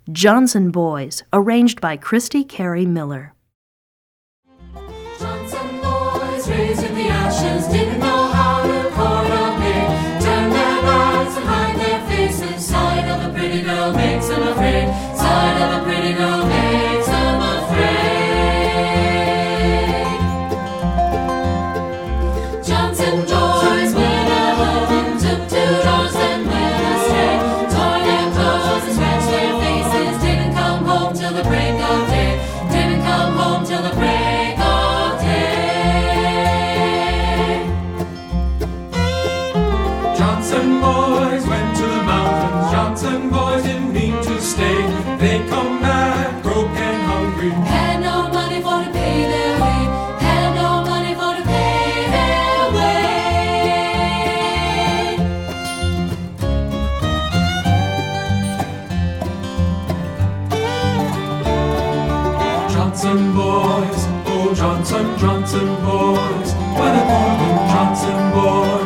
Johnson Boys, arranged by Christy Carey Miller. Johnson boys raised in the ashes didn't know how to court a maid. Turn their backs and hide their faces. Sight of a pretty girl makes them afraid. Sight of a pretty girl makes them afraid. Johnson boys went ahead, took 2 doors and went astray. Tore their clothes and scratched their faces. Didn't come home till the break of day. Didn't come home till the break of day. Johnson boys went to the mountains. Johnson boys didn't mean to stay. They come back broke and hungry. Had no money for to pay their way. Had no money for to pay their way. Johnson boys, oh Johnson boys, when a Johnson boys.